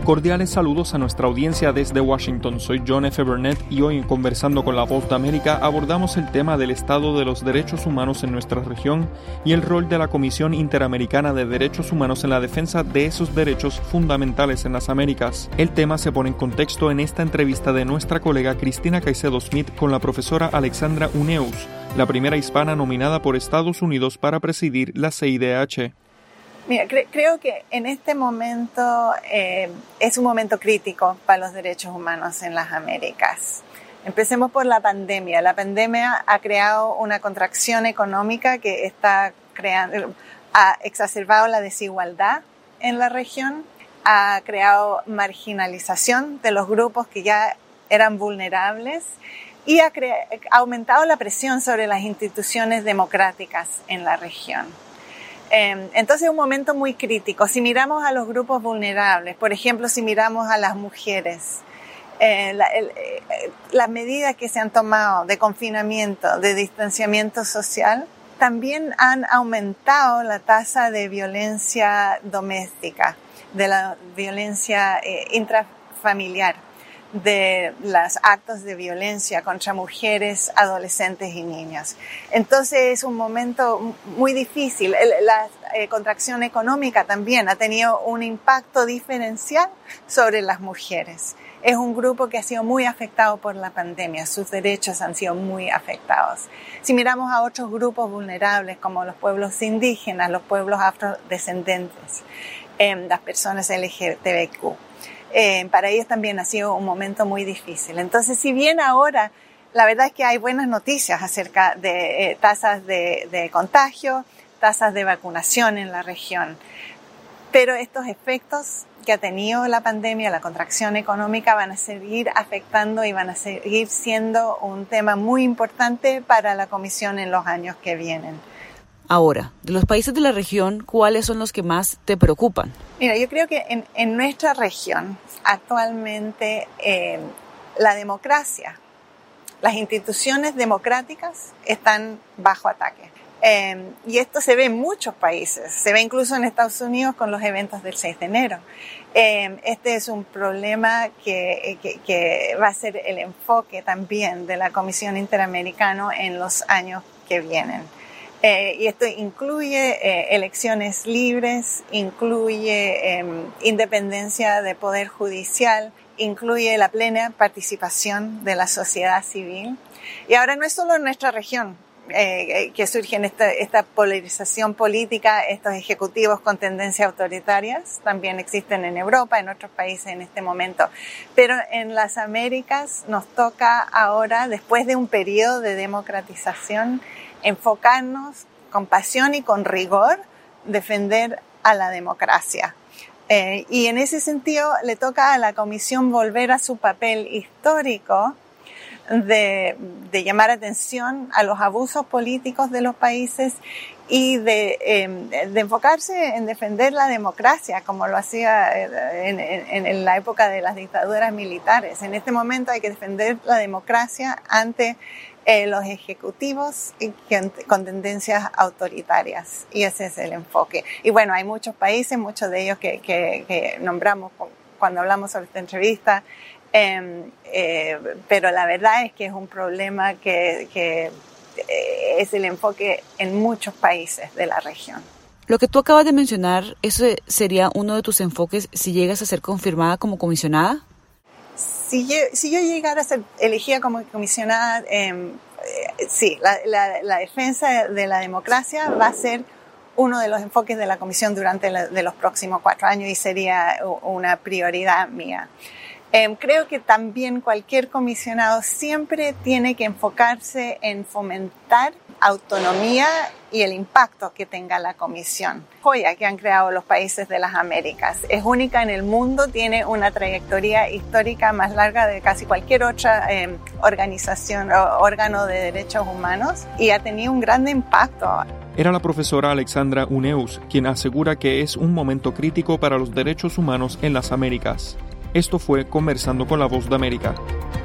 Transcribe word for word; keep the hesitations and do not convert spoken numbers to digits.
Cordiales saludos a nuestra audiencia desde Washington. Soy John F. Burnett y hoy en Conversando con la Voz de América abordamos el tema del estado de los derechos humanos en nuestra región y el rol de la Comisión Interamericana de Derechos Humanos en la defensa de esos derechos fundamentales en las Américas. El tema se pone en contexto en esta entrevista de nuestra colega Cristina Caicedo Smith con la profesora Alexandra Uneus, la primera hispana nominada por Estados Unidos para presidir la C I D H. Mira, cre- creo que en este momento eh, es un momento crítico para los derechos humanos en las Américas. Empecemos por la pandemia. La pandemia ha creado una contracción económica que está creando, ha exacerbado la desigualdad en la región, ha creado marginalización de los grupos que ya eran vulnerables y ha, cre- ha aumentado la presión sobre las instituciones democráticas en la región. Entonces es un momento muy crítico. Si miramos a los grupos vulnerables, por ejemplo, si miramos a las mujeres, eh, la, el, eh, las medidas que se han tomado de confinamiento, de distanciamiento social, también han aumentado la tasa de violencia doméstica, de la violencia eh, intrafamiliar, de los actos de violencia contra mujeres, adolescentes y niños. Entonces es un momento muy difícil. La eh, contracción económica también ha tenido un impacto diferencial sobre las mujeres. Es un grupo que ha sido muy afectado por la pandemia. Sus derechos han sido muy afectados. Si miramos a otros grupos vulnerables como los pueblos indígenas, los pueblos afrodescendentes, eh, las personas L G B T Q, Eh, para ellos también ha sido un momento muy difícil. Entonces, si bien ahora la verdad es que hay buenas noticias acerca de eh, tasas de, de contagio, tasas de vacunación en la región, pero estos efectos que ha tenido la pandemia, la contracción económica, van a seguir afectando y van a seguir siendo un tema muy importante para la Comisión en los años que vienen. Ahora, de los países de la región, ¿cuáles son los que más te preocupan? Mira, yo creo que en, en nuestra región actualmente eh, la democracia, las instituciones democráticas están bajo ataque. Eh, y esto se ve en muchos países, se ve incluso en Estados Unidos con los eventos del seis de enero. Eh, este es un problema que, que, que va a ser el enfoque también de la Comisión Interamericana en los años que vienen. Eh, y esto incluye eh, elecciones libres, incluye eh, independencia de poder judicial, incluye la plena participación de la sociedad civil. Y ahora no es solo en nuestra región eh, que surge esta, esta polarización política, estos ejecutivos con tendencias autoritarias, también existen en Europa, en otros países en este momento. Pero en las Américas nos toca ahora, después de un periodo de democratización, enfocarnos con pasión y con rigor, defender a la democracia. Eh, y en ese sentido le toca a la Comisión volver a su papel histórico de, de llamar atención a los abusos políticos de los países y de, eh, de enfocarse en defender la democracia, como lo hacía en, en, en la época de las dictaduras militares. En este momento hay que defender la democracia ante Eh, los ejecutivos con tendencias autoritarias, y ese es el enfoque. Y bueno, hay muchos países, muchos de ellos que, que, que nombramos cuando hablamos sobre esta entrevista, eh, eh, pero la verdad es que es un problema que, que eh, es el enfoque en muchos países de la región. Lo que tú acabas de mencionar, ¿eso sería uno de tus enfoques si llegas a ser confirmada como comisionada? Si yo, si yo llegara a ser elegida como comisionada, eh, eh, sí, la, la, la defensa de la democracia va a ser uno de los enfoques de la comisión durante la, de los próximos cuatro años y sería una prioridad mía. Eh, creo que también cualquier comisionado siempre tiene que enfocarse en fomentar autonomía y el impacto que tenga la comisión. Joya que han creado los países de las Américas. Es única en el mundo, tiene una trayectoria histórica más larga de casi cualquier otra eh, organización o órgano de derechos humanos y ha tenido un gran impacto. Era la profesora Alexandra Uneus, quien asegura que es un momento crítico para los derechos humanos en las Américas. Esto fue Conversando con la Voz de América.